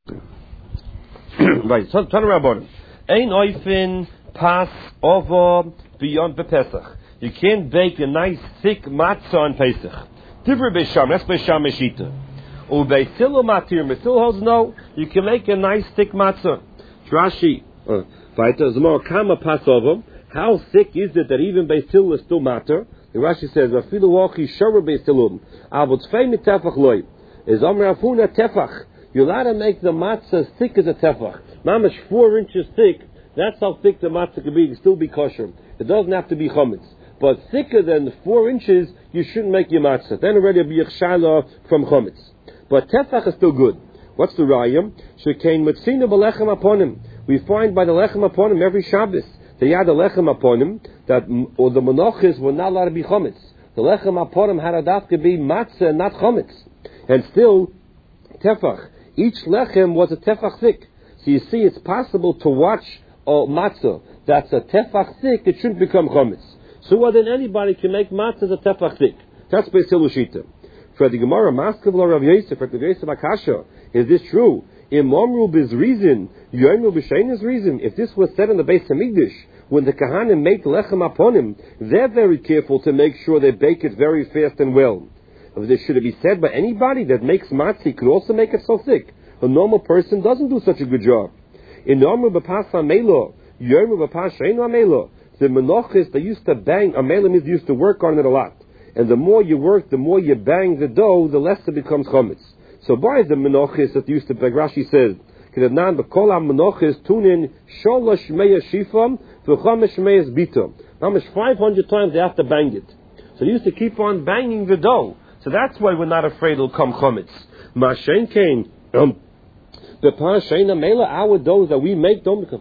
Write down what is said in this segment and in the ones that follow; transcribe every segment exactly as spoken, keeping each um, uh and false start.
Right, turn, turn around bottom. Ein oifin pas over beyond Pesach. You can't bake a nice thick matzah on Pesach. Divra Beisham, that's Beisham Meshita. Ubeisilu matir, Mesil holds no, you can make a nice thick matzah. Rashi, weiter, Zomar Kama Passover, how thick is it that even Beisilu is still matter? The Rashi says, Vafilu wachi shara Beisilum, Avot Tzvei mitefach loy. Is Amr Afuna tefach. You're allowed to make the matzah as thick as a tefach. Mamash four inches thick, that's how thick the matzah can be, it can still be kosher. It doesn't have to be chametz. But thicker than four inches, you shouldn't make your matzah. Then already it'll be a chshala from chametz. But tefach is still good. What's the rayam? Shekain mitzina b'lechem aponim. We find by the lechem aponim every Shabbos, they had the lechem aponim, that, or the menachos were not allowed to be chametz. The lechem aponim had a dafka be matzah and not chametz. And still, tefach. Each lechem was a tefach thick. So you see, it's possible to watch a matzah that's a tefach thick, it shouldn't become chametz. So well, then anybody can make matzah as a tefach thick. That's Beisilu Shita. For the Gemara, Maskav la Rav Yosef, for the Yosef Akasha, is this true? In Momru biz reason, Yoimru b'Sheinas reason. If this was said in the Beis Hamikdash, when the Kahanim make lechem aponim, they're very careful to make sure they bake it very fast and well. This should it be said by anybody that makes matzah could also make it so thick. A normal person doesn't do such a good job. In Momru b'Pas HaMelo, Yoimru b'Pas Sheinu HaMelo, the menachos, they used to bang, Amelim used to work on it a lot. And the more you work, the more you bang the dough, the less it becomes chametz. So by the menachos that used to, like Rashi says, Kedadnan b'kol ha-menachos tunin sholosh meya shifam v'chamesh meyas bitam. Almost five hundred times they have to bang it. So they used to keep on banging the dough. So that's why we're not afraid it'll come chametz. Ma'ashen kain, um, the parasheina mela, our doughs that we make don't become,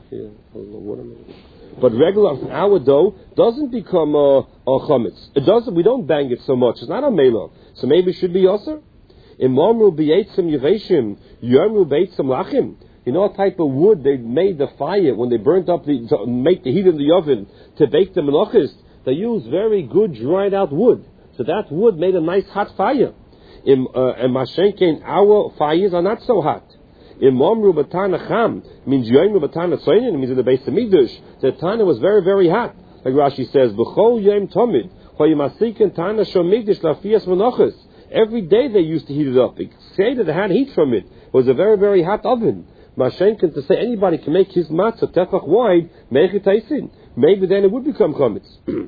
but regular our dough doesn't become a, a chametz. It doesn't. We don't bang it so much. It's not a mela. So maybe it should be also. Imamru b'yeitzim yiveshim, yomru b'yeitzim lachim. You know what type of wood they made the fire when they burnt up the to make the heat in the oven to bake the menachos? They used very good dried out wood. So that wood made a nice hot fire. In uh, and mashenkein, our fires are not so hot. Imamru b'tana cham means yomru b'tana tzoyin. It means in the Beis Hamikdash the tana was very very hot. Like Rashi says, b'chol yom tomid hoyimasikin tana shomigdash lafias menachos. Every day they used to heat it up. They say that they had heat from it. It was a very very hot oven. Mashenkin, to say anybody can make his matzah tefach wide, make it taisin. Maybe then it would become chametz.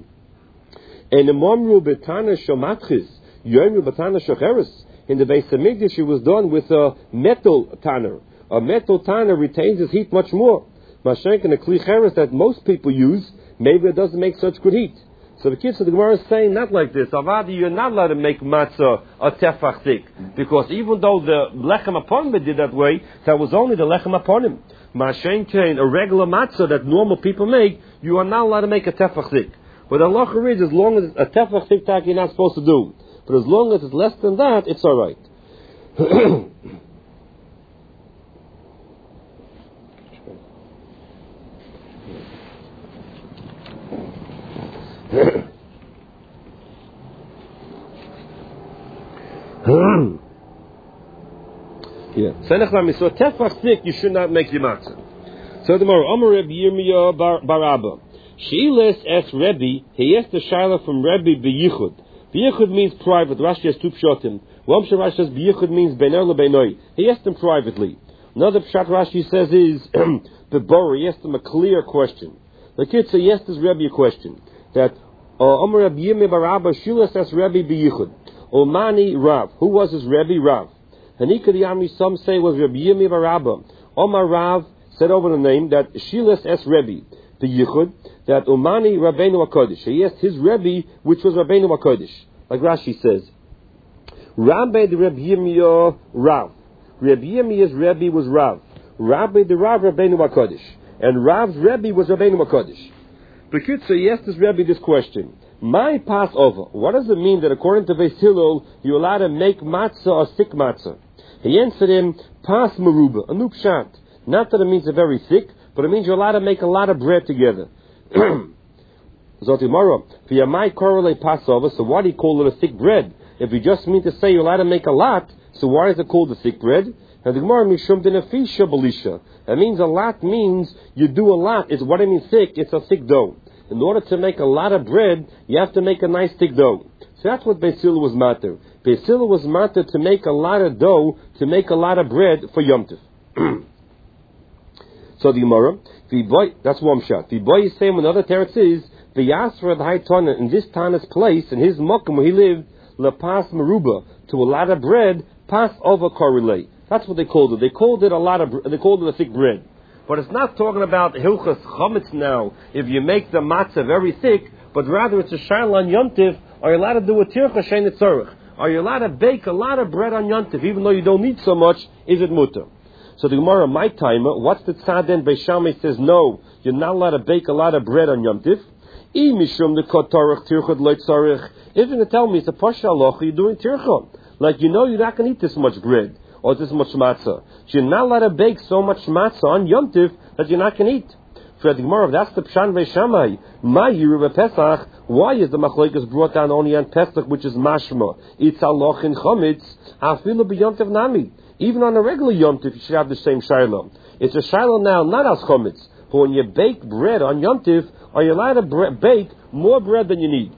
And imamru b'tana shomatchis yomru b'tana shocheres. In the Beis Hamikdash, it was done with a metal tanner. A metal tanner retains its heat much more. Mashenk and the kli cheres that most people use, maybe it doesn't make such good heat. So the kids of the Gemara is saying not like this. Avadi, you're not allowed to make matzah a tefach thick, because even though the lechem aponim did that way, that was only the lechem aponim. Mashenk, a regular matzah that normal people make, you are not allowed to make a tefach thick. But the halacha is, as long as it's a tefach thick, you're not supposed to do. But as long as it's less than that, it's all right. Yeah. So tefach thick, you should not make your matzah. So tomorrow, Amar Rebbe Yirmiyah bar Abba. Sheiles es Rebbe, he asked the shaila from Rebbe b'yichud. B'yichud means private. Rashi has two pshatim. One pshat Rashi says b'yichud means beiner lebeinoi. He asked him privately. Another pshat Rashi says is b'bor. He asked him a clear question. The kid said, yes, this Rebbe a question. That Omer Rebbe Yirmiyah bar Abba Shilas es Rebbe b'yichud. Omani Rav. Who was his Rebbe? Rav. Hanika the Amri, some say was Rebbe Yirmiyah bar Abba. Omar Rav said over the name that Shilas es Rebbe b'yichud, that Umani Rabbeinu HaKodesh. He asked his Rebbe, which was Rabbeinu HaKodesh. Like Rashi says, Rabbi the Rebbe Yirmiyah Rav. Rebbe Yirmiyah's Rebbe was Rav. Rabbi the Rav Rabbeinu HaKodesh. And Rav's Rebbe was Rabbeinu HaKodesh. Bekitzer, he asked his Rebbe this question. My Passover, what does it mean that according to Beis Hillel, you're allowed to make matzah or thick matzah? He answered him, Pas Meruba, a new pshat. Not that it means a very thick, but it means you're allowed to make a lot of bread together. Zotimara, V'yamai korele Passover, so why do you call it a thick bread? If you just mean to say you're allowed to make a lot, so why is it called a thick bread? And the Gemara mishum denefisha belisha. That means a lot means you do a lot. It's what I mean thick. It's a thick dough. In order to make a lot of bread, you have to make a nice thick dough. So that's what Beis Hillel was matter. Beis Hillel was matter to make a lot of dough, to make a lot of bread for Yom Tov. So the Gemara, that's one shot. The boy is saying another teretz is the Yasra the High Tana in this Tana's place, in his mokum where he lived, lepas meruba, to a lot of bread, pass over korelei. That's what they called it. They called it a lot of. They called it a thick bread. But it's not talking about hilchas chametz now. If you make the matzah very thick, but rather it's a shaila on Yom Tov. Are you allowed to do a tircha shein tzorich? Are you allowed to bake a lot of bread on Yom Tov, even though you don't need so much? Is it mutter? So the Gemara, my timer, what's the tzad then? Beis Shammai says no, you're not allowed to bake a lot of bread on Yom Tov. I mishum the kotorich tirchad loy tzorich. If you're going to tell me it's a pasha halacha, you're doing tircha. Like you know you're not going to eat this much bread or this much matzah. So you're not allowed to bake so much matzah on Yom Tov that you're not going to eat. For the Gemara, that's the Pshan Beis Shammai. My Yeruv Pesach. Why is the machlokes brought down only on Pesach, which is mashma? It's aloch in chometz. Afilu b'Yom Tov nami. Even on a regular Yom Tov, you should have the same shiloh. It's a shiloh now, not as chometz. But when you bake bread on Yom Tov, are you allowed to bre- bake more bread than you need?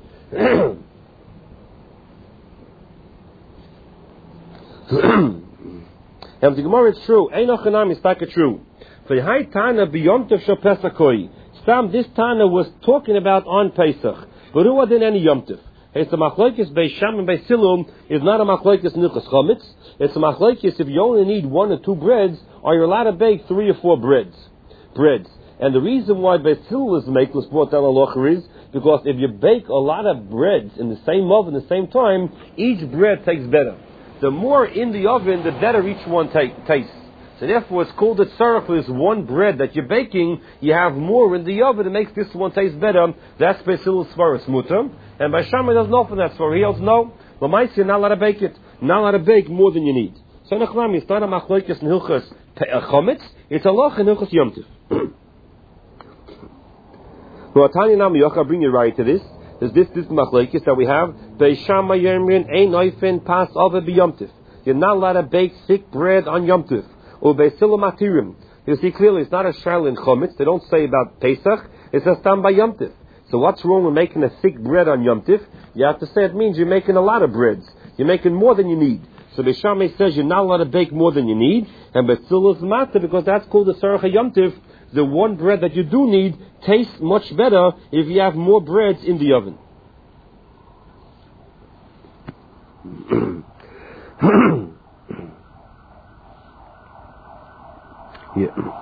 And the Gemara, it's true. Einoch enam is taka true. For the high Tana b'Yom Tov shel Pesachoi. Stam, this Tana was talking about on Pesach. But who wasn't any Yom Tov? It's the machlokes Beis Shammai and Beis Hillel is not a machlokes nichas chometz. It's a machlokes if you only need one or two breads, are you allowed to bake three or four breads? Breads. And the reason why Beis Hillel is make was brought down halacha is because if you bake a lot of breads in the same oven at the same time, each bread tastes better. The more in the oven, the better each one ta- tastes. So therefore, it's called a tzarech for this one bread that you're baking. You have more in the oven. It makes this one taste better. That's Beis Hillel's svaras mutter. And Beis Shammai doesn't offer that svar. He holds no. But my you're not allowed to bake it. Not allowed to bake more than you need. So nachlam, it's not a machlokes in hilchas chometz. It's a loch in hilchas Yom Tov. Well, Tanya Nami Yocha, bring you right to this. There's this this machlokes that we have. Beis Shammai Yermin ein oifen pas over b'Yom Tov. You're not allowed to bake thick bread on Yom Tov. Or Beis Hillel matirim. You see clearly it's not a shayla in chometz. They don't say about Pesach. It says tam by Yom Tov. So what's wrong with making a thick bread on Yom Tov? You have to say it means you're making a lot of breads. You're making more than you need. So Beis Shammai says you're not allowed to bake more than you need. And Beis Hillel is matter because that's called the tzarech Yom Tov. The one bread that you do need tastes much better if you have more breads in the oven. Yeah.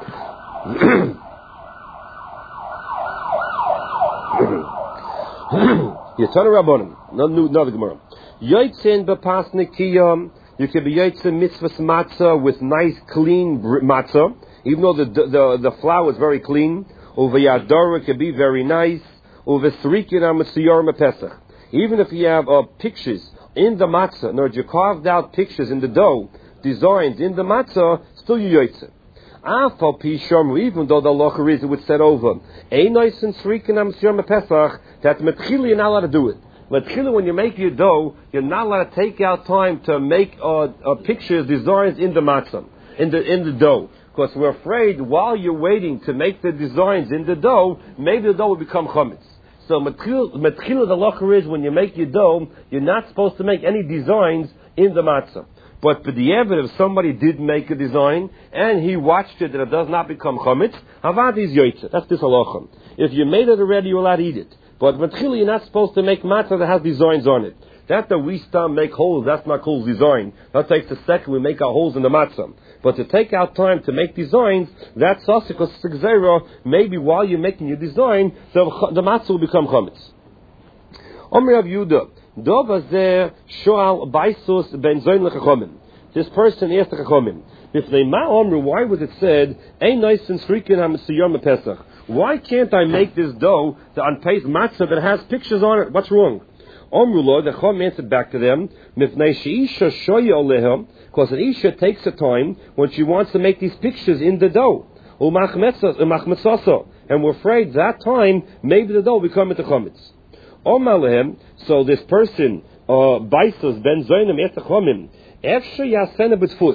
Yetana Rabbanim. Another Gemara. Yotzin b'pas nikiyam. You can be yotzin mitzvahs matzah with nice clean matzah, even though the the the flour is very clean. Over yadara can be very nice. Over srikin amatziyor mepesach. Even if you have uh, pictures in the matzah, in other you carved out pictures in the dough, designs in the matzah, still you yotzin. Afal pi shomer, even though the halacha is it would set over. Einois and srikin amatziyor mepesach. That metchila you're not allowed to do it. Metchila, when you make your dough, you're not allowed to take out time to make uh, uh, pictures, designs in the matzah, in the in the dough. Because we're afraid while you're waiting to make the designs in the dough, maybe the dough will become chametz. So metchila, the halacha is when you make your dough, you're not supposed to make any designs in the matzah. But for the evidence, if somebody did make a design and he watched it that it does not become chametz, havad is yotzeh. That's this halacha. If you made it already, you're allowed to eat it. But matchila, you're not supposed to make matzah that has designs on it. That the we stam make holes, that's not called design. That takes a second, we make our holes in the matzah. But to take out time to make designs, that's sasikus sigzera. Maybe while you're making your design, the, the matzah will become chametz. Omri Rav Yehuda, dov hazeh shoal baisus ben zoin lechachomim. This person asked the chachomim, Mifnei ma omru, why was it said, ein nice and srikin ha-mesiyom pesach? Why can't I make this dough on Pesach matzah that has pictures on it? What's wrong? Omru lo, the chom answered back to them, Mifnei sheisha shoya olehem, because an isha takes a time when she wants to make these pictures in the dough. Umachmetzaso, and we're afraid that time maybe the dough will become into chametz. Omar lehem, so this person, uh, baisus ben zoinim et chomim, efshe yasena b'tfus.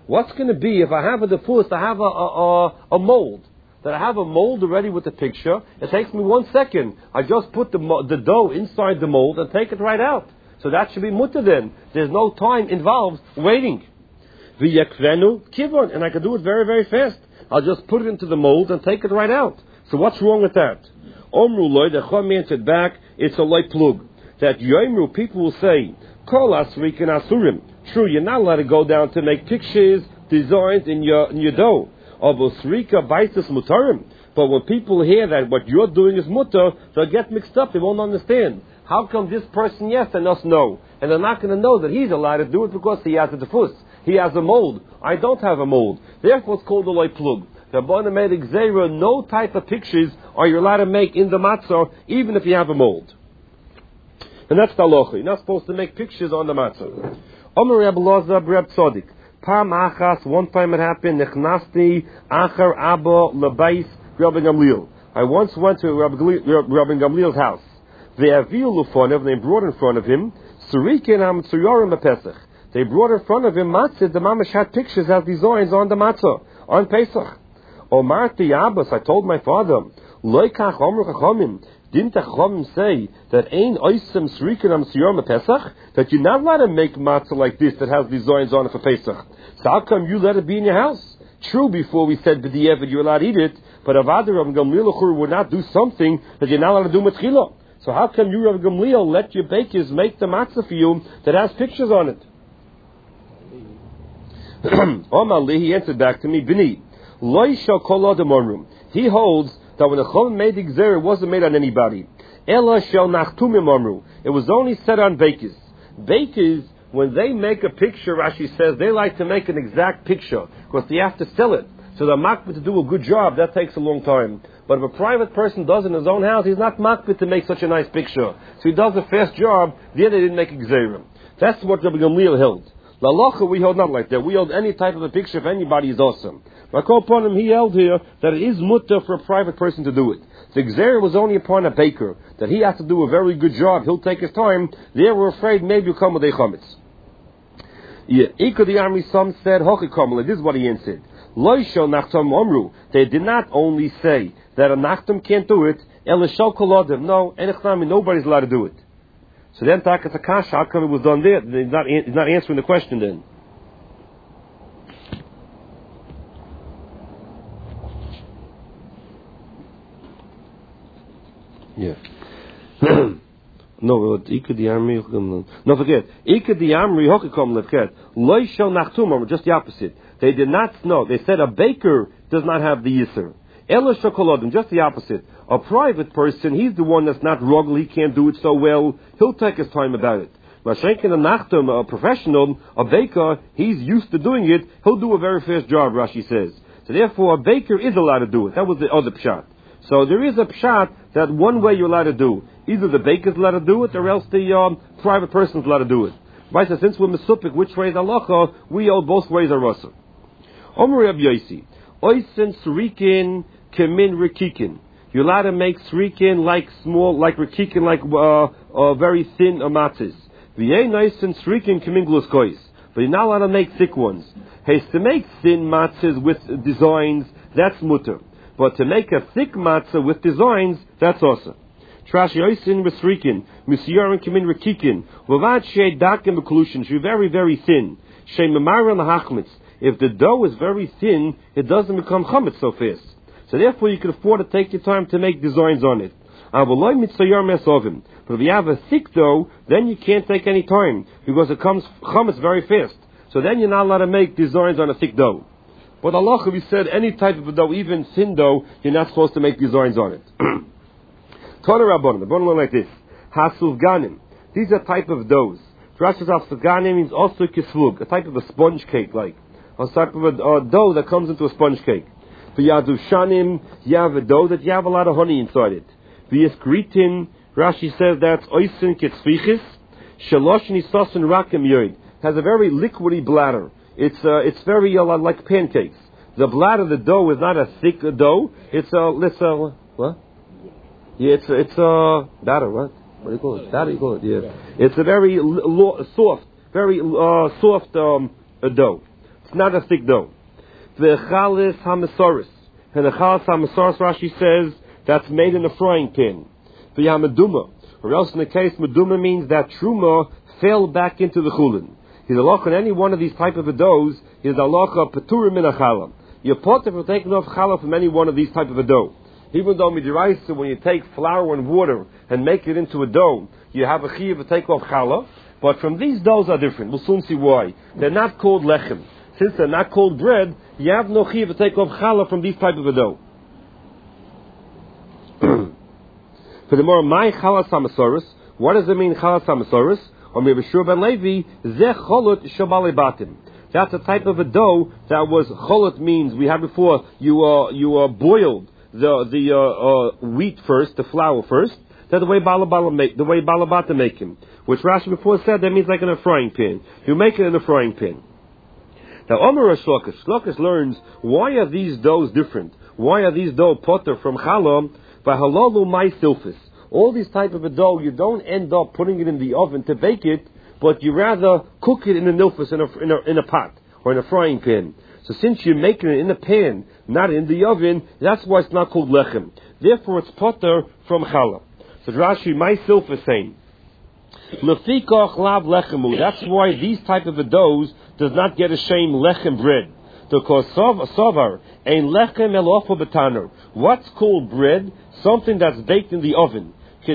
What's going to be if I have a defus, I have a, a, a, a mold? That I have a mold already with the picture. It takes me one second. I just put the, the dough inside the mold and take it right out. So that should be mutter then. There's no time involved waiting. V'yekvenu kivon, and I can do it very, very fast. I'll just put it into the mold and take it right out. So what's wrong with that? Omru loy, the Chum answered back, it's a loy plug. That Yoimru, people will say, Kol asrikin asurim. True, you're not allowed to go down to make pictures, designs in your, in your dough. Of usrika baitis mutarim. But when people hear that what you're doing is mutter, they'll get mixed up, they won't understand. How come this person yes and us no? And they're not going to know that he's allowed to do it because he has a defus. He has a mold. I don't have a mold. Therefore it's called a loy plug. The Rabbanan made exera, no type of pictures are you allowed to make in the matzah, even if you have a mold. And that's the halacha. You're not supposed to make pictures on the matzah. Omer Reb Elazar Reb Tzodik. Pam achas, one time it happened, nechnasti achar abba lebais Rabbi Gamliel. I once went to Rabbi Gamliel's house. They brought in front of him, they brought in front of him matzah, the mamash had pictures as designs on the matzah, on Pesach. Omarti Abbas, I told my father, didn't the Chachamim say that ain't oisem srikinam siyom Pesach? That you're not allowed to make matzah like this that has designs on it for Pesach. So how come you let it be in your house? True, before we said b'di'evet you're allowed to eat it, but Avada Rav Gamliel would not do something that you're not allowed to do mitchila. So how come you, Rav Gamliel, let your bakers make the matzah for you that has pictures on it? Omar he answered back to me, Bini, loy shal kol adam omrum. He holds that when the Chachamim made the gzera, it wasn't made on anybody. Ela shel nachtumim omru. It was only set on bakers. Bakers, when they make a picture, Rashi says, they like to make an exact picture because they have to sell it. So the makbid to do a good job, that takes a long time. But if a private person does it in his own house, he's not makbid to make such a nice picture. So he does a fast job, then they didn't make a gzera. That's what Rabbi Gamliel held. La locha, we hold not like that. We hold any type of a picture if anybody is awesome. But upon him, he held here that it is mutter for a private person to do it. The gzera was only upon a baker, that he has to do a very good job. He'll take his time. They were afraid maybe he'll come with a chametz. Yeah, Ika the army, some said, Hochikamala, this is what he answered. Loisho nachtam omru. They did not only say that a nachtam can't do it, elishal kolodim. No, enechnami, nobody's allowed to do it. So then Takas Akash, how come it was done there? He's not, he's not answering the question then. Yeah. No, Ika the Amri, no, forget. Ika the Amri, Hokikom Lefket. Loishel Nachtum, just the opposite. They did not know. They said a baker does not have the Yisr. Ela Shokolodim, just the opposite. A private person, he's the one that's not rugged, he can't do it so well. He'll take his time about it. Mashenkin and Nachtum, a professional, a baker, he's used to doing it. He'll do a very fast job, Rashi says. So therefore, a baker is allowed to do it. That was the other pshat. So there is a pshat that one way you're allowed to do. Either the baker's allowed to do it, or else the um, private person's allowed to do it. Right, so since we're mesupik, which way is halacha, we hold both ways are rasa. Omer Reb Yosi, oisen surikin kemin rikikin. You're allowed to make surikin like small, like rikikin, like uh, uh, very thin matzahs. V'yei noisen surikin kemin gluskois. But you're not allowed to make thick ones. Hey, to make thin matzahs with designs, that's mutter. But to make a thick matzah with designs, that's also. Trash yoisin resrikin, misyarin kemin rikikin, wavad shei dakim b'kolushin, should be very, very thin. Shei memaran lahachmitz. If the dough is very thin, it doesn't become chametz so fast. So therefore you can afford to take your time to make designs on it. But if you have a thick dough, then you can't take any time, because it comes chametz very fast. So then you're not allowed to make designs on a thick dough. But Allah, we said any type of dough, even thin dough, you're not supposed to make designs on it. Tana Rabbanim, the Rabbanim like this. Hasuvganim. These are type of doughs. Rashi's Hasuvganim means also kisvug, a type of a sponge cake, like a type of a uh, dough that comes into a sponge cake. V'yadu shanim, you have a dough that you have a lot of honey inside it. V'yeskritin, Rashi says that's oisin ketzvichis, shalosh nisasin rakim yoid. Has a very liquidy bladder. It's uh, it's very uh, like pancakes. The bladder of the dough is not a thick dough. It's a uh, let's uh, what? Yeah, it's a, it's a batter. What? What do you call it? Batter, you call it? Yeah. It's a very lo- soft, very uh, soft um, a dough. It's not a thick dough. The chalis hamasoris. And the chalis hamasoris, Rashi says, that's made in a frying pan. The yamaduma. Or else in the case, meduma means that truma fell back into the chulin. His halacha on any one of these type of a doughs is halacha peturim min achala. You're potter for taking off challah from any one of these type of a dough. Even though midiraisa, when you take flour and water and make it into a dough, you have a chiyuv to take off challah. But from these doughs are different. We'll soon see why. They're not called lechem. Since they're not called bread, you have no chiyuv to take off challah from these type of a dough. For the more my chalas hamasoros, what does it mean chalas hamasoros? Or maybe Shur ben Levi, zeh cholut shabali batim. That's a type of a dough that was cholut, means we had before you uh, you uh, boiled the the uh, uh, wheat first, the flour first. That's the way balabala make the way balabata make him, which Rashi before said that means like in a frying pan. You make it in a frying pan. Now Omer Shlokish, Shlokish learns why are these doughs different? Why are these dough potter from challah by halalu my silfis? All these type of a dough, you don't end up putting it in the oven to bake it, but you rather cook it in a nilfus, in a, in a, in a pot, or in a frying pan. So since you're making it in a pan, not in the oven, that's why it's not called lechem. Therefore it's potter from challah. So Rashi, my silfis saying, Lefikoch lav lechemu. That's why these type of a doughs does not get a shame lechem bread. Because sovar ein lechem elofo betaner. What's called bread? Something that's baked in the oven.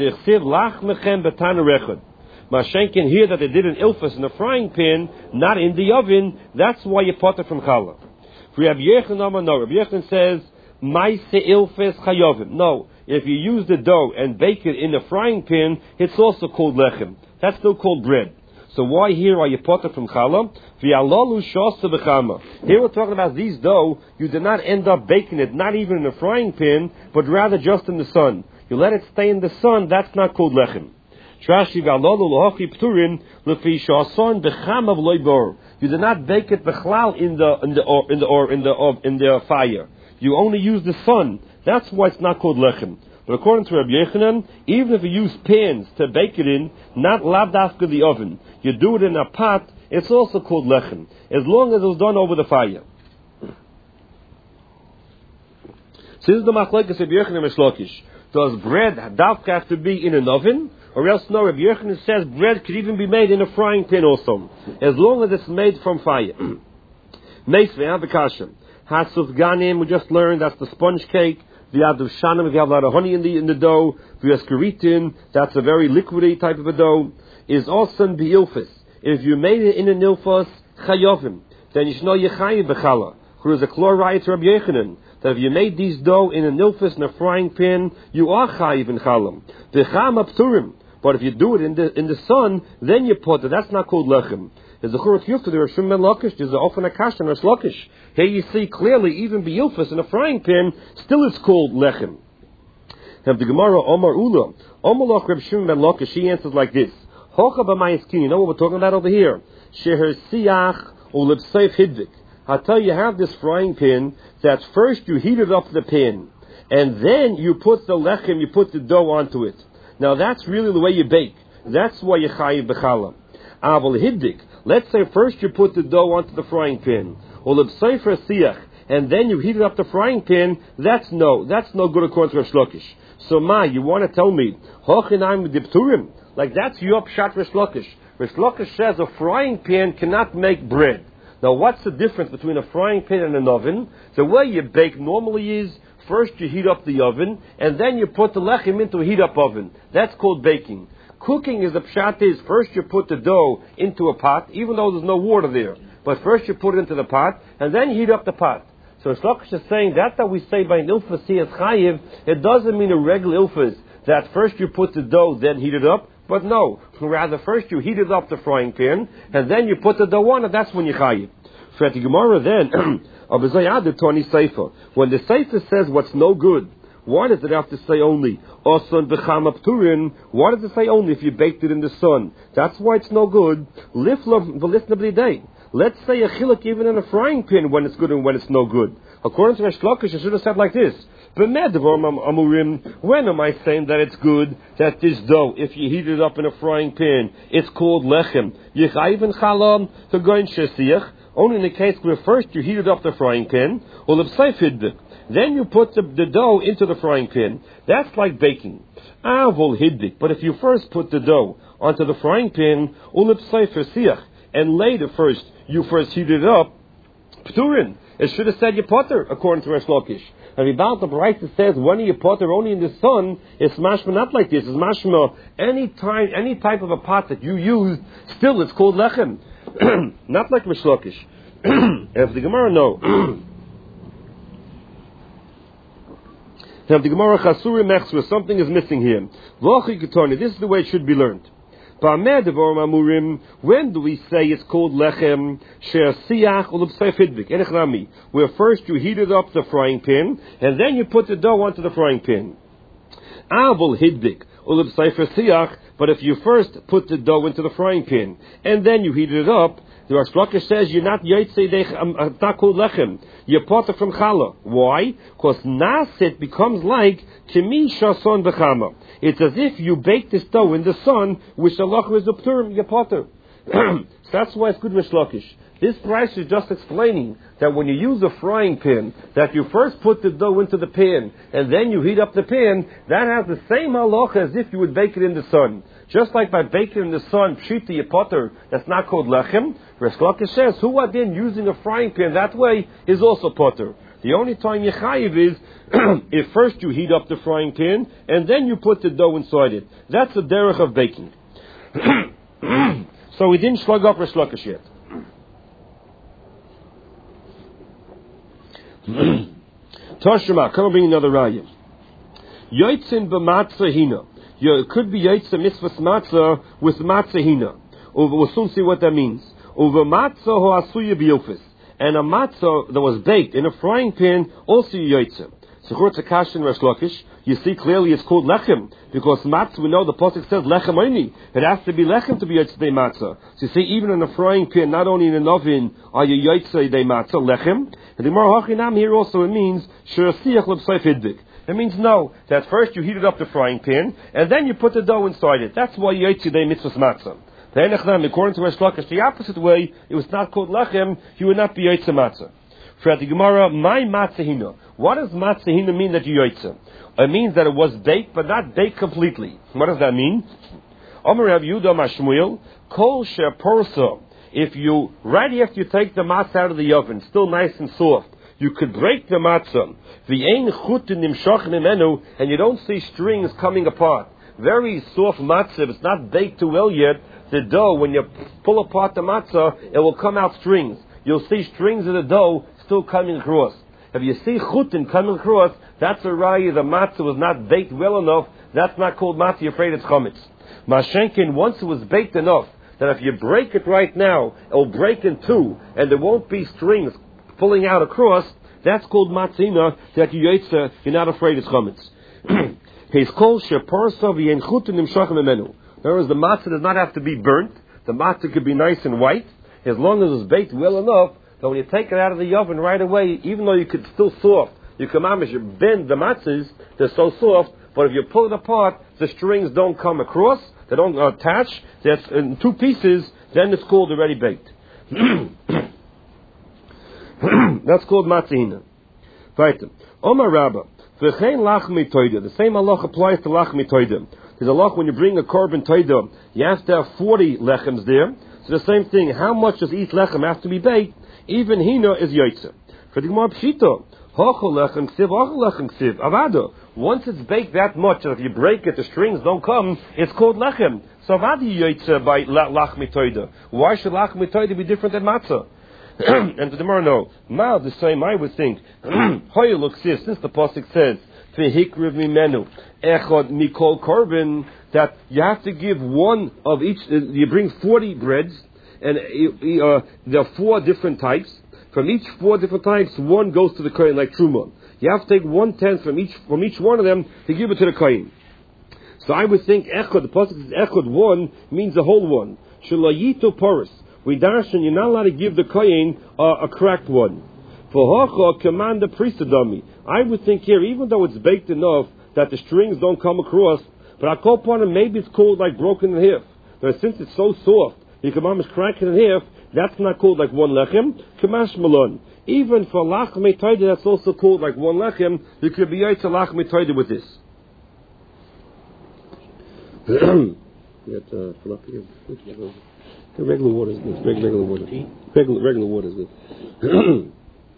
Mashenkin here that they did an ilfus in a frying pan, not in the oven. That's why you potter from challah. Rabbi Yechon no. Rabbi Yechon says, "Maise ilfus chayovim." No, if you use the dough and bake it in a frying pan, it's also called lechem. That's still called bread. So why here are you potter from challah? V'alalu shasa b'chama. Here we're talking about these dough. You did not end up baking it, not even in a frying pan, but rather just in the sun. You let it stay in the sun. That's not called lechem. Trashi v'alalu lohachi pturin lefi shason b'chama v'loibor. You did not bake it b'chlal in the in the or in the or in the or, in the fire. You only use the sun. That's why it's not called lechem. But according to Rabbi Yechanan, even if you use pans to bake it in, not lavdafka the oven, you do it in a pot, it's also called lechem, as long as it was done over the fire. So this is the machlokes Rabbi Yechanan and Shlokish. Does bread dafka have to be in an oven? Or else no, Rabbi Yechanan says bread could even be made in a frying pan also, as long as it's made from fire. Meisvei Avakashim. Hasuf Ganim, we just learned that's the sponge cake. The Adav Shanim, if you have a lot of honey in the in the dough. The Eskeritin, that's a very liquidy type of a dough. Is also biilfis. If you made it in a nilfos chayovim, then you should know yechayiv b'chala. There is a chloride to Rabbi Yechanan that if you made these dough in a nilfos in a frying pan, you are chayiv in chalam. The cham apturim. But if you do it in the in the sun, then you put it. That's not called lechem. There's a churut yufta, there are Shum ben Lakish, there's a often a kash and a Lakish. Here you see clearly, even biyufas in a frying pan, still it's called lechem. Have the Gemara Omar Ula, Omar Lach Reb Shum ben Lakish, she answers like this. Hocha b'mayiskin, you know what we're talking about over here? Sheher siach ulib seif hidvik. I tell you, you have this frying pan that first you heat it up the pan, and then you put the lechem, you put the dough onto it. Now that's really the way you bake. That's why you chayiv b'chala. Aval hiddik. Let's say first you put the dough onto the frying pan, or l'b'sefer siach, and then you heat it up the frying pan. That's no, that's no good according to Resh Lakish. So ma, you want to tell me hochinayim dipturim? Like that's your pshat Resh Lakish. Resh Lakish says a frying pan cannot make bread. Now what's the difference between a frying pan and an oven? The way you bake normally is first you heat up the oven, and then you put the lechem into a heat up oven. That's called baking. Cooking is the pshat is first you put the dough into a pot, even though there's no water there. But first you put it into the pot, and then you heat up the pot. So Shlokish is saying that's that we say by an ilfas siyas chayiv. It doesn't mean a regular ilfas that first you put the dough, then heat it up. But no, rather first you heat it up the frying pan, and then you put the dough on, and that's when you chayiv. For the Gemara then, when the Sefer says what's no good, why does it have to say only Oson b'chama pturin? Why does it say only if you baked it in the sun? That's why it's no good. Liflav v'lisnabli day. Let's say a chiluk even in a frying pan when it's good and when it's no good. According to Resh Lakish, I should have said like this: when am I saying that it's good that this dough, if you heat it up in a frying pan, it's called lechem? Yichayiv and chalam to go in shesiach. only in the case where first you heated up the frying pan, or hidbik. Then you put the, the dough into the frying pan. That's like baking. Avol hidbik. But if you first put the dough onto the frying pan, and later first you first heated it up, Pturin. It should have said you potter, according to Resh Lakish. And about the right it says when you potter only in the sun, it's mashma not like this. It's mashma any time, any type of a pot that you use, still it's called lechem. Not like Resh Lakish. If the Gemara no. Now the Gemara Chasuri Mechsra, something is missing here. This is the way it should be learned. When do we say it's called lechem? Where first you heated up the frying pan, and then you put the dough onto the frying pan. But if you first put the dough into the frying pan, and then you heated it up, the Rosh Lakish says you're not yotzei, not called lechem. You're potter from challah. Why? Because nasit becomes like kimi shason b'chama. It's as if you bake this dough in the sun, which Allah is the pturim, you're potter. So that's why it's good Resh Lakish. This price is just explaining that when you use a frying pan, that you first put the dough into the pan, and then you heat up the pan, that has the same halacha as if you would bake it in the sun. Just like by baking in the sun, pshita your potter, that's not called lechem. Resh Lakish says, who are then using a frying pan that way is also potter. The only time you chayiv is if first you heat up the frying pan and then you put the dough inside it. That's the derech of baking. So we didn't slug up Resh Lakish yet. Toshima, come and bring another raya. Yoitzin b'matzah hina. It could be yoitzin mitzvahs matzah with matzah hina. We'll soon see what that means. Over matzah ho asuya biyofis. And a matzah that was baked in a frying pan also yoitzin. So it's a kash in Resh Lakish. You see clearly it's called lechem because matzah, we know the pasuk says lechem only. It has to be lechem to be yotzei matzah. So you see, even in a frying pan, not only in an oven, are you yotzei de matzah lechem. And the Gemara Hachinam here also it means sherasiach lebsayf hidbik. It means no, that first you heated up the frying pan and then you put the dough inside it. That's why yotzei de mitzvahs matzah. According to Resh Lakish, the opposite way, it was not called lechem. You would not be yotzei matzah. For the Gemara, my matzahina. What does matzahina mean that you yotzei? It means that it was baked, but not baked completely. What does that mean? Omer Rav Yehuda Mashmuel, kol sheporsa. If you, right after you take the matzah out of the oven, still nice and soft, you could break the matzah. V'ein chutin nimshach mimenu, and you don't see strings coming apart. Very soft matzah. If it's not baked too well yet, the dough, when you pull apart the matzah, it will come out strings. You'll see strings of the dough still coming across. If you see chutin coming across, that's a raya the matzah was not baked well enough. That's not called matzah. You're afraid it's chametz. Mashenkin, once it was baked enough that if you break it right now, it will break in two, and there won't be strings pulling out across. That's called matzina. That you yotzei, you're not afraid it's chametz. He's called sheparsa v'yen chutin nimshach memenu. In other words, the matzah does not have to be burnt. The matzah could be nice and white, as long as it's baked well enough. So when you take it out of the oven right away, even though you could still soft, you can mamish, you bend the matzahs, they're so soft, but if you pull it apart, the strings don't come across, they don't attach, that's in two pieces, then it's called already baked. That's called matzahina. Right. Omar Rabba, v'chein lachmi toida. The same halach applies to lachmi toida. There's a halach when you bring a korban toida, you have to have forty lechems there. So the same thing, how much does each lechem have to be baked? Even hina is yotzei. For the Gemara pshita, hochel lechem ksiv, hochel lechem ksiv, avada. Once it's baked that much, and if you break it, the strings don't come, it's called lechem. So avada yotzei by lachmi toida. Why should lachmi toida be different than matzah? And the Gemara no. Now the same I would think. Hoy look sis, since the pasuk says, v'hikriv mimenu, echad mikol korban, that you have to give one of each, uh, you bring forty breads, and uh, there are four different types. From each four different types, one goes to the kohen like truma. You have to take one tenth from each from each one of them to give it to the kohen. So I would think echad, the pasuk says echad one means the whole one. Shalayito porus. We darshan, you're not allowed to give the kohen uh, a cracked one. For hocha command the priestadami. I would think here, even though it's baked enough that the strings don't come across, but I call upon it, maybe it's called like broken in half. But since it's so soft, you can almost crack it in half, that's not called like one lechem. Kamash malon. Even for lachmei toida, that's also called like one lechem. You could be yaitz lachmei toida with this. Get uh, regular water is good. Regular water. Regular regular water is good.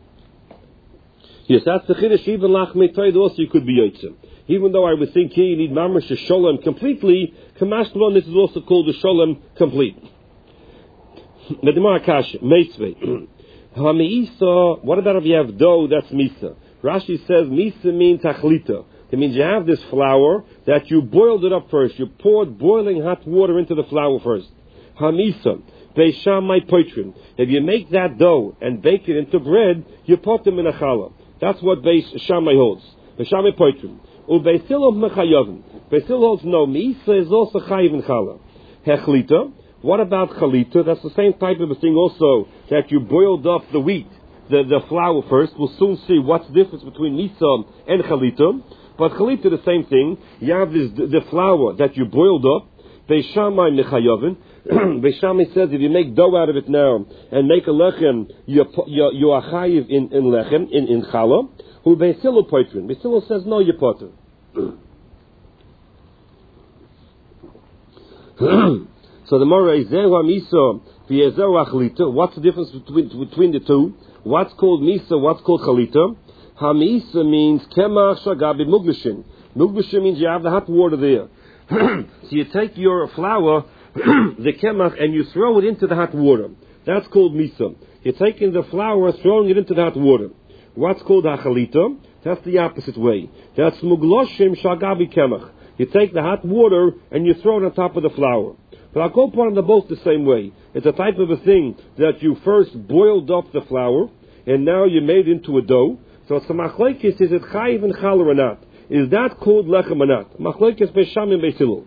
Yes, that's the chiddush. Even lachmei toida also you could be yaitz. Even though I would think here you need mamash sholem completely, kamash malon, this is also called the sholem complete. The Gemara Kasha, Meitzvei. Ha-meisa, what about if you have dough that's misa? Rashi says misa means tachlita. It means you have this flour that you boiled it up first. You poured boiling hot water into the flour first. Ha-misa, beishamai poitrin. If you make that dough and bake it into bread, you put them in a challah. That's what beishamai holds. Beishamai poitrin. Ubeisilo mechayavim. Beisilo holds no, misa is also chayiv in challah. Hechlita. What about chalita? That's the same type of a thing also, that you boiled up the wheat, the, the flour first. We'll soon see what's the difference between misa and chalita. But chalita, the same thing. You have this, the flour that you boiled up. Beishamai mechayavin. Beishamai says if you make dough out of it now and make a lechem, you you are chayiv in, in lechem, in, in challah. Who beisilo poitrin. Beisilo says no, you potter. So the Mora is Zehu Misa v'Yezehu Achalita. What's the difference between between the two? What's called Misa? What's called Chalita? Ha-Misa means Kemach Shagabi Muglishin. Muglishin means you have the hot water there. So you take your flour, the Kemach, and you throw it into the hot water. That's called Misa. You're taking the flour, throwing it into the hot water. What's called Achalita? That's the opposite way. That's Mugloshim Shagabi Kemach. You take the hot water and you throw it on top of the flour. But I'll go upon them both the same way. It's a type of a thing that you first boiled up the flour and now you made into a dough. So it's a machlekes, is it chayiv and challah or not? Is that called lechem or not? Machlekes beisham and beisilul.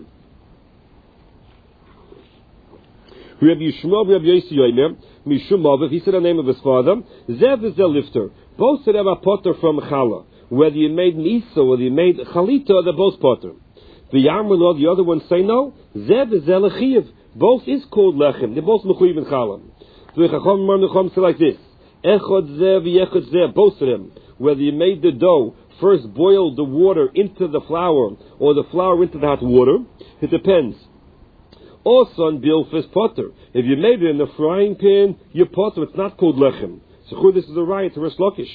Rabbi Yishmael, Rabbi Yossi Yomer, Mishum Aviv, he said the name of his father, Zev is the lifter. Both said a potter from challah. Whether you made misa or whether you made chalita, they're both potter. The Yarmullah, the other ones say no. Zeb is Zelachiv. Both is called lechem. They're both mechuyev in challah. The Chacham Marnucham say like this: Echad Zeb, Yechad Zeb. Both of them. Whether you made the dough, first boiled the water into the flour, or the flour into the hot water, it depends. Also on bilfis potter. If you made it in the frying pan, you potter. It's not called lechem. So this is a riot to Rish Lakish.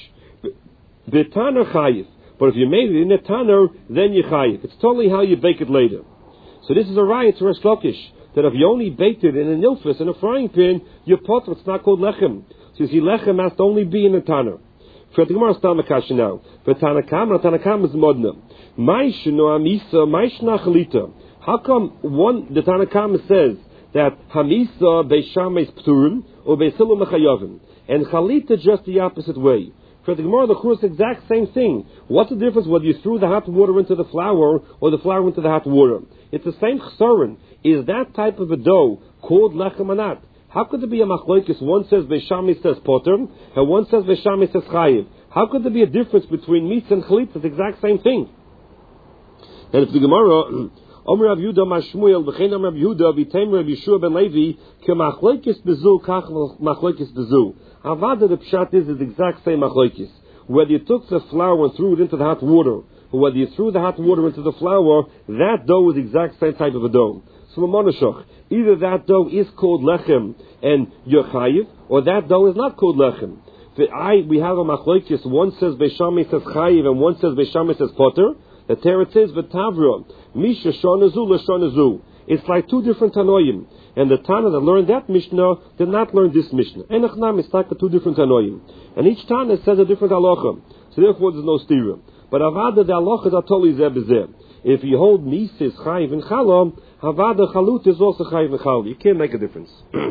B'tana chayiv. But if you made it in a tanner, then you chayiv. It's totally how you bake it later. So this is a riot to Rish Lakish, that if you only baked it in a nilfis, in a frying pan, you potter. It's not called lechem. So you see, lechem has to only be in a tanner. For the Gemara Stamakash now. For Tanakam, Tanakam is modna. Maishno amisa, maishna chalita. How come one, the Tanakam says that hamisa beishames pturim or beisilu mechayavim, and chalita just the opposite way? For the Gemara, the Churus, exact same thing. What's the difference whether you threw the hot water into the flour or the flour into the hot water? It's the same chsaron. Is that type of a dough called lechem or not? How could there be a machlokes? One says Beishami says potter, and one says Beishami says chayiv. How could there be a difference between meats and chalitza? It's the exact same thing. And if the Gemara, Omer Rav Yehuda Mashmuel, V'chein Omer Rav Yehuda, V'teim Rav Yeshua ben Levi, Ke machlokes bezu, Kach machlokes bezu. Avada, the pshat is the exact same machlokes. Whether you took the flour and threw it into the hot water, or whether you threw the hot water into the flour, that dough is the exact same type of a dough. So either that dough is called lechem and yochayiv, or that dough is not called lechem. I, we have a machlokes. One says Beishami says chayiv, and one says Beishami says potter. The Teretz says v'tavra misha shonazu l'shonazu. It's like two different tanoim, and the Tana that learned that Mishnah did not learn this Mishnah. Enochnam is like the two different tanoim, and each Tana says a different halacha. So therefore, there's no stira. But avada the halachas are totally zeh b'zeh. If you hold mises chayiv and chalom, havada chalut is also chayiv and chal. You can't make a difference.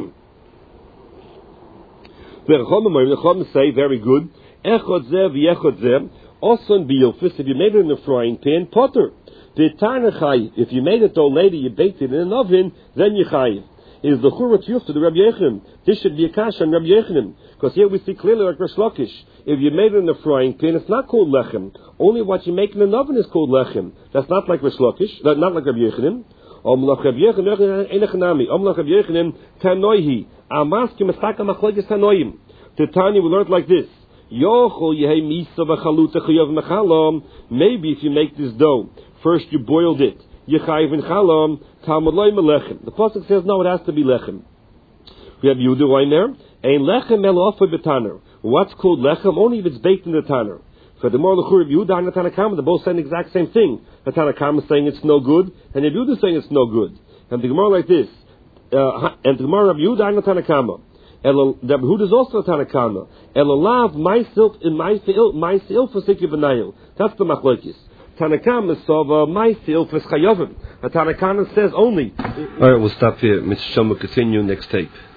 The Chacham say very good. Echad zeh v'echad zeh. Also in biyofis, if you made it in a frying pan, potter. The tana chayiv. If you made it though later, you baked it in an oven, then you chayiv. Is the churah yufta the Rabbi Yechanim? This should be a kasha on Rabbi Yechanim, because here we see clearly like Rish Lakish. If you made it in a frying pan, it's not called lechem. Only what you make in an oven is called lechem. That's not like Rish Lakish. Not like Rabbi Yechanim. Omlach Rav Yochanan Enechanami. Omlach Rav Yochanan Tanoihi. Amaski Masaka Machlekes Tanoim. The Tanya we learned like this. Yochol Yehei Misa V'Chaluta Chayav Mechalam. Maybe if you make this dough, first you boiled it. Yechayiv in Chalam. Talmud Loi Melechem. The pasuk says no, it has to be lechem. We have Yehuda Weiner. Ein lechem elofa b'taner. What's called lechem? Only if it's baked in the tanner. So the more l'chur of Yehuda and the Tanakama, they're both saying the exact same thing. The Tanakama is saying it's no good, and the Yehuda is saying it's no good. And the Gemara like this. Uh, and the Gemara of Yehuda and the Tanakama. The Yehuda is also a Tanakama. Elolav myself in myself for sikhi b'nayil. That's the machlokes. Tanakama sova myself for chayovim. The Tanakama says only. All right, we'll stop here. Mister Shom will continue next tape.